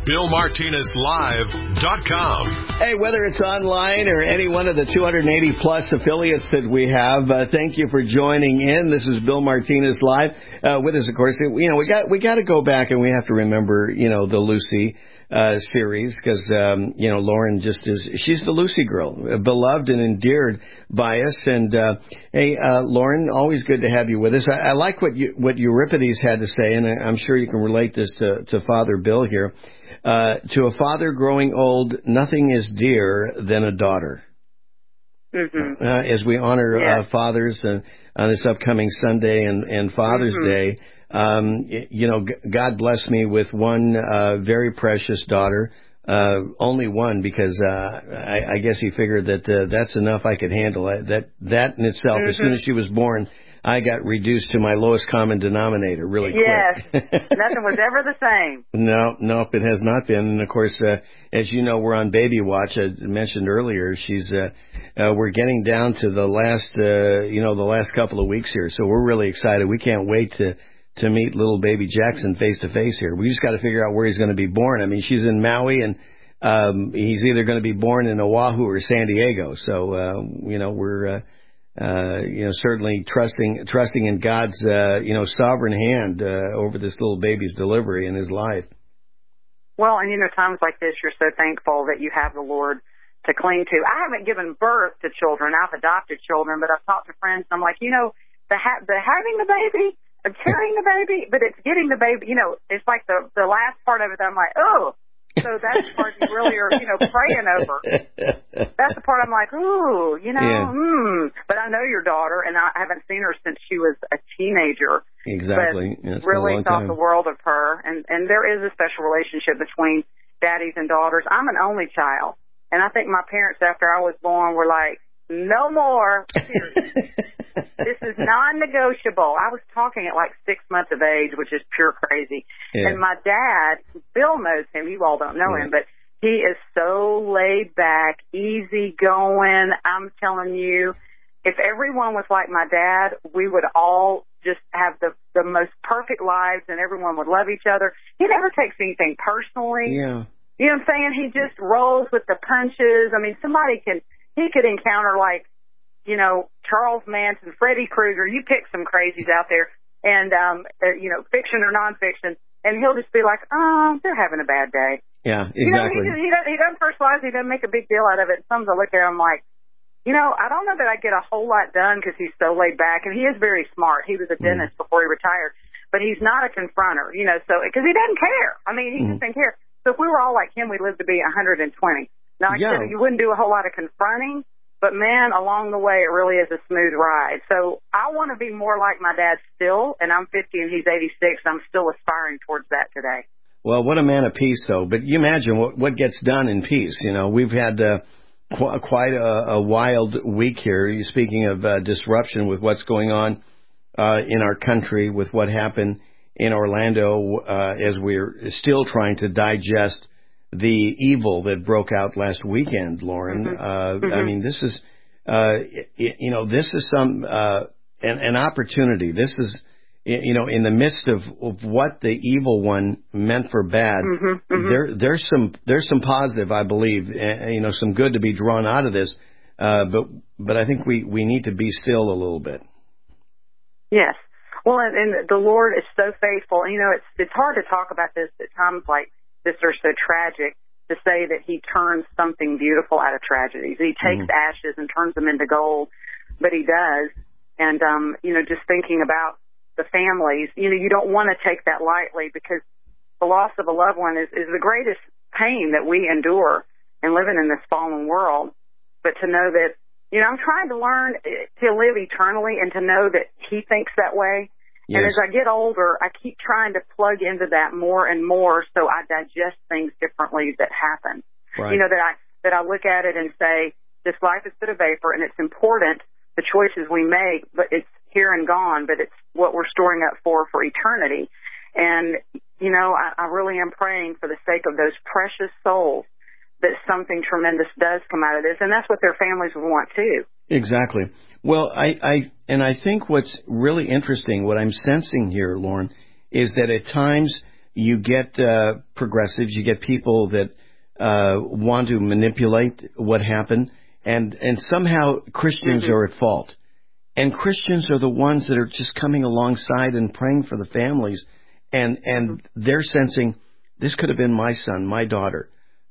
BillMartinezLive.com. Hey, whether it's online or any one of the 280-plus affiliates that we have, thank you for joining in. This is Bill Martinez Live. With us, of course, we got to go back and we have to remember, the Lucy series because, Lauren she's the Lucy girl, beloved and endeared by us. And, hey, Lauren, always good to have you with us. I like what Euripides had to say, and I'm sure you can relate this to Father Bill here. To a father growing old, nothing is dearer than a daughter. Mm-hmm. As we honor fathers on this upcoming Sunday and Father's Day, God blessed me with one very precious daughter, only one because I guess he figured that that's enough I could handle. That in itself, as soon as she was born, I got reduced to my lowest common denominator really quick. Yes, nothing was ever the same. No, it has not been. And of course, as you know, we're on baby watch. I mentioned earlier, we're getting down to the last couple of weeks here. So we're really excited. We can't wait to meet little baby Jackson face to face here. We just got to figure out where he's going to be born. I mean, she's in Maui and he's either going to be born in Oahu or San Diego. So, we're certainly trusting in God's, sovereign hand over this little baby's delivery in his life. Well, and times like this, you're so thankful that you have the Lord to cling to. I haven't given birth to children. I've adopted children, but I've talked to friends, and I'm like, the having the baby, carrying the baby, but it's getting the baby, it's like the last part of it that I'm like, oh. So that's the part you really are, praying over. That's the part I'm like, ooh, But I know your daughter, and I haven't seen her since she was a teenager. Exactly. But really thought the world of her. And there is a special relationship between daddies and daughters. I'm an only child. And I think my parents, after I was born, were like, no more. This is non-negotiable. I was talking at like 6 months of age, which is pure crazy. Yeah. And my dad, Bill knows him. You all don't know him, but he is so laid back, easy going. I'm telling you, if everyone was like my dad, we would all just have the most perfect lives and everyone would love each other. He never takes anything personally. Yeah. You know what I'm saying? He just rolls with the punches. I mean, he could encounter like, you know, Charles Manson, Freddy Krueger, you pick some crazies out there, and, you know, fiction or nonfiction, and he'll just be like, oh, they're having a bad day. Yeah, exactly. You know, he doesn't personalize, he doesn't make a big deal out of it. Sometimes I look at him like, you know, I don't know that I get a whole lot done because he's so laid back, and he is very smart. He was a dentist before he retired, but he's not a confronter, you know, so, because he doesn't care. I mean, he just doesn't care. So if we were all like him, we'd live to be 120. Now, I said you wouldn't do a whole lot of confronting, but man, along the way, it really is a smooth ride. So I want to be more like my dad still, and I'm 50 and he's 86. I'm still aspiring towards that today. Well, what a man of peace, though. But you imagine what gets done in peace. You know, we've had quite a wild week here. Speaking of disruption with what's going on in our country, with what happened in Orlando, as we're still trying to digest the evil that broke out last weekend, Lauren. I mean, this is, you know, this is some an opportunity. This is, you know, in the midst of what the evil one meant for bad. There's some positive, I believe, you know, some good to be drawn out of this. But I think we need to be still a little bit. Yes. Well, and the Lord is so faithful. You know, it's hard to talk about this at times like this are so tragic, to say that he turns something beautiful out of tragedies. He takes ashes and turns them into gold, but he does. And, you know, just thinking about the families, you know, you don't want to take that lightly, because the loss of a loved one is the greatest pain that we endure in living in this fallen world. But to know that, you know, I'm trying to learn to live eternally and to know that he thinks that way. Yes. And as I get older, I keep trying to plug into that more and more, so I digest things differently that happen. Right. You know, that I look at it and say, this life is but a vapor, and it's important, the choices we make, but it's here and gone, but it's what we're storing up for eternity. And, you know, I really am praying for the sake of those precious souls that something tremendous does come out of this, and that's what their families would want too. Exactly. Well, I think what's really interesting, what I'm sensing here, Lauren, is that at times you get progressives, you get people that want to manipulate what happened, and somehow Christians are at fault. And Christians are the ones that are just coming alongside and praying for the families, and they're sensing this could have been my son, my daughter.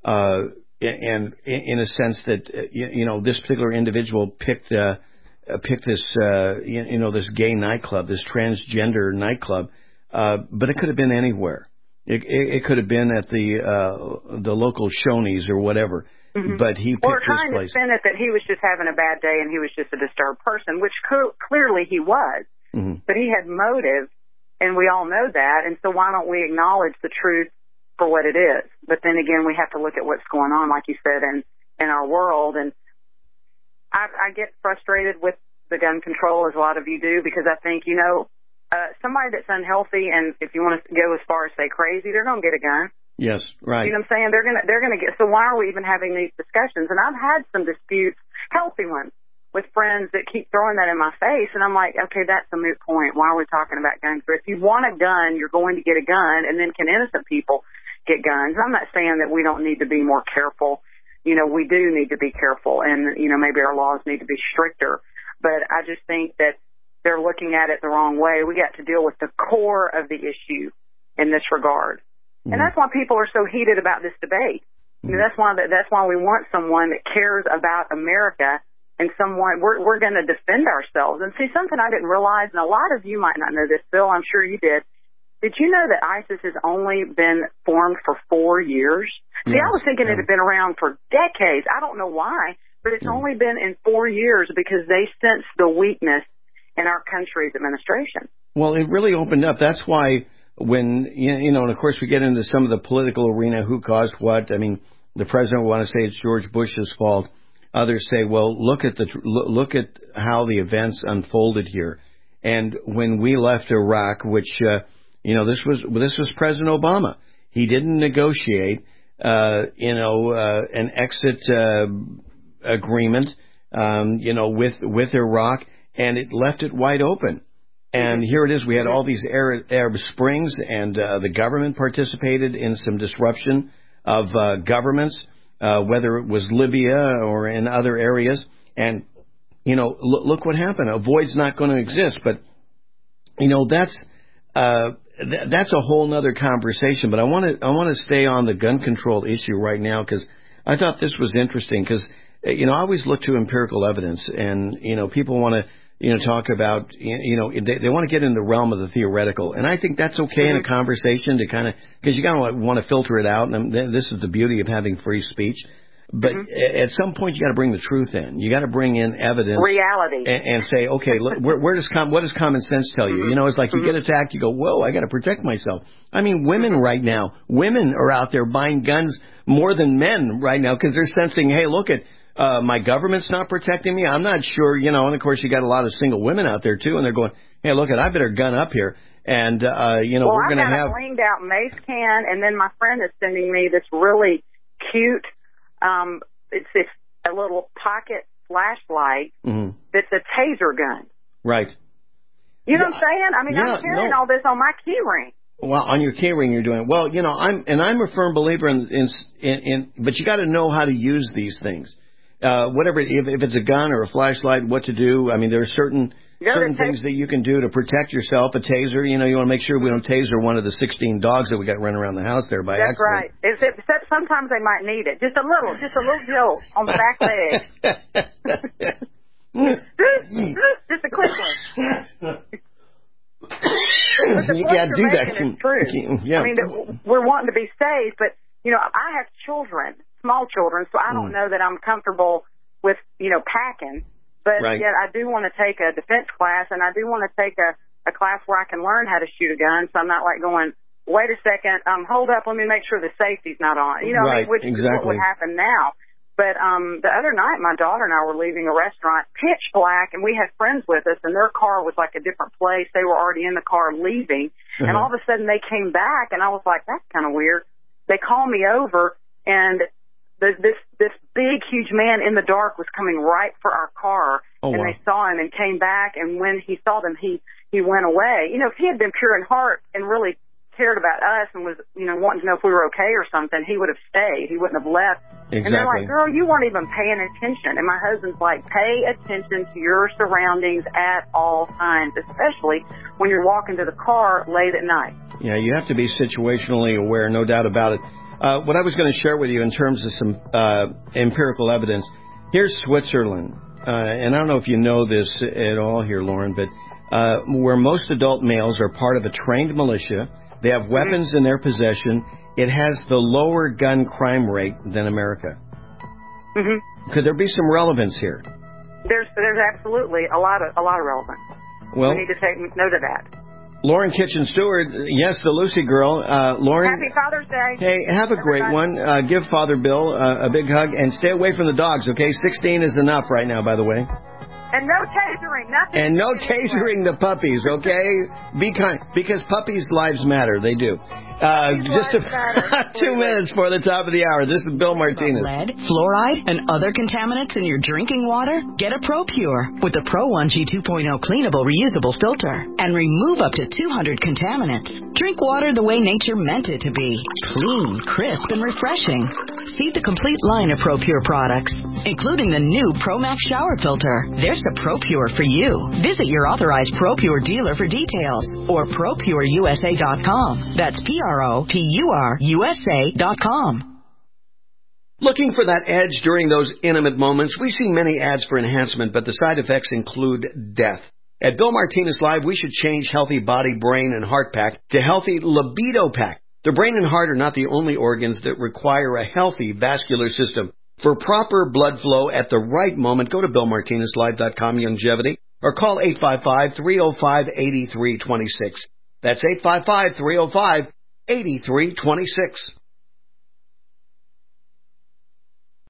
And in a sense that, you know, this particular individual picked this, you know, this gay nightclub, this transgender nightclub, but it could have been anywhere. It could have been at the local Shoney's or whatever. But he picked or trying this place. to spin it that he was just having a bad day and he was just a disturbed person, which clearly he was. But he had motive, and we all know that. And so why don't we acknowledge the truth for what it is? But then again, we have to look at what's going on, like you said, in our world. And I get frustrated with the gun control, as a lot of you do, because I think, you know, somebody that's unhealthy, and if you want to go as far as say crazy, they're going to get a gun. Yes, right. You know what I'm saying? They're gonna get. So why are we even having these discussions? And I've had some disputes, healthy ones, with friends that keep throwing that in my face, and I'm like, okay, that's a moot point. Why are we talking about guns? But if you want a gun, you're going to get a gun, and then can innocent people get guns? I'm not saying that we don't need to be more careful. You know, we do need to be careful, and, you know, maybe our laws need to be stricter. But I just think that they're looking at it the wrong way. We got to deal with the core of the issue in this regard. And that's why people are so heated about this debate. You know, that's why we want someone that cares about America, and someone we're going to defend ourselves. And see, something I didn't realize, and a lot of you might not know this, Bill, I'm sure you did. Did you know that ISIS has only been formed for 4 years? See, I was thinking it had been around for decades. I don't know why, but it's only been in 4 years because they sensed the weakness in our country's administration. Well, it really opened up. That's why when, you know, and of course we get into some of the political arena, who caused what. I mean, the president will want to say it's George Bush's fault. Others say, well, look at how the events unfolded here. And when we left Iraq, which this was President Obama. He didn't negotiate an exit agreement with Iraq, and it left it wide open. And here it is. We had all these Arab Springs, and the government participated in some disruption of governments, whether it was Libya or in other areas. And, look what happened. A void's not going to exist. But, that's a whole other conversation. But I want to stay on the gun control issue right now, because I thought this was interesting, because, I always look to empirical evidence, and, people want to, talk about, they want to get in the realm of the theoretical. And I think that's okay in a conversation to kind of, because you got to want to filter it out. And this is the beauty of having free speech. But at some point, you got to bring the truth in. You got to bring in evidence, reality, and say, okay, what does common sense tell you? It's like you get attacked, you go, whoa, I got to protect myself. I mean, women right now, women are out there buying guns more than men right now, because they're sensing, hey, look at my government's not protecting me. I'm not sure, and of course you got a lot of single women out there too, and they're going, hey, look, I better gun up here. And we're going to have a leaned out mace can, and then my friend is sending me this really cute. It's a little pocket flashlight that's a taser gun. Right. You know what I'm saying? I mean, I'm carrying all this on my key ring. Well, on your key ring you're doing it. Well, I'm a firm believer in but you got to know how to use these things. Whatever, if it's a gun or a flashlight, what to do. I mean, there are certain things that you can do to protect yourself. A taser, you want to make sure we don't taser one of the 16 dogs that we got running around the house there by accident. That's right. Except sometimes they might need it. Just a little jolt on the back leg. Just a quick one. Yeah, do that. True. Yeah. I mean, we're wanting to be safe, but I have children, small children, so I don't know that I'm comfortable with packing. But yet I do want to take a defense class, and I do want to take a class where I can learn how to shoot a gun, so I'm not like going, wait a second, hold up, let me make sure the safety's not on. Which is what would happen now. But the other night, my daughter and I were leaving a restaurant, pitch black, and we had friends with us, and their car was like a different place. They were already in the car leaving, and all of a sudden they came back, and I was like, that's kind of weird. They called me over, and this big, huge man in the dark was coming right for our car, and they saw him and came back, and when he saw them, he went away. If he had been pure in heart and really cared about us and was, wanting to know if we were okay or something, he would have stayed. He wouldn't have left. Exactly. And they're like, girl, you weren't even paying attention. And my husband's like, pay attention to your surroundings at all times, especially when you're walking to the car late at night. Yeah, you have to be situationally aware, no doubt about it. What I was going to share with you in terms of some empirical evidence, here's Switzerland. And I don't know if you know this at all here, Lauren, but where most adult males are part of a trained militia, they have weapons in their possession. It has the lower gun crime rate than America. Could there be some relevance here? There's absolutely a lot of relevance. Well, we need to take note of that. Lauren Kitchen Stewart, yes, the Lucy girl. Lauren, Happy Father's Day. Hey, have a great one. Give Father Bill a big hug, and stay away from the dogs, okay? 16 is enough right now, by the way. And no tasering, nothing. And no tasering the puppies, okay? Be kind, because puppies' lives matter. They do. Just 2 minutes for the top of the hour. This is Bill Martinez. Lead, fluoride, and other contaminants in your drinking water? Get a ProPure with the Pro 1G 2.0 cleanable reusable filter and remove up to 200 contaminants. Drink water the way nature meant it to be. Clean, crisp, and refreshing. See the complete line of ProPure products, including the new ProMax shower filter. There's a ProPure for you. Visit your authorized ProPure dealer for details or ProPureUSA.com. That's ProPureUSA.com. Looking for that edge during those intimate moments? We see many ads for enhancement, but the side effects include death. At Bill Martinez Live, we should change Healthy Body, Brain, and Heart Pack to Healthy Libido Pack. The brain and heart are not the only organs that require a healthy vascular system. For proper blood flow at the right moment, go to BillMartinezLive.com Longevity or call 855-305-8326. That's 855-305-8326.